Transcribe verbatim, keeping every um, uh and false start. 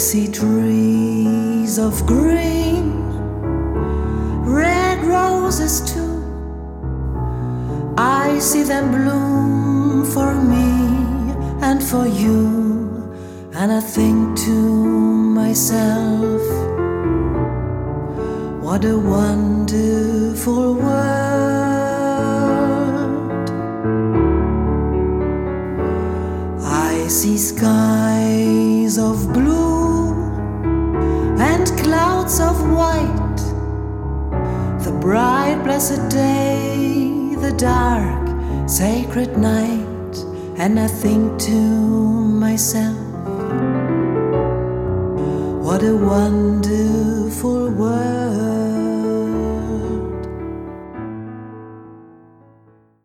see trees of green, red roses too. I see them bloom for me and for you, and I think to myself, what a wonderful world. I see skies of blue and clouds of white, the bright blessed day, the dark sacred night, and I think to myself, what a wonderful world.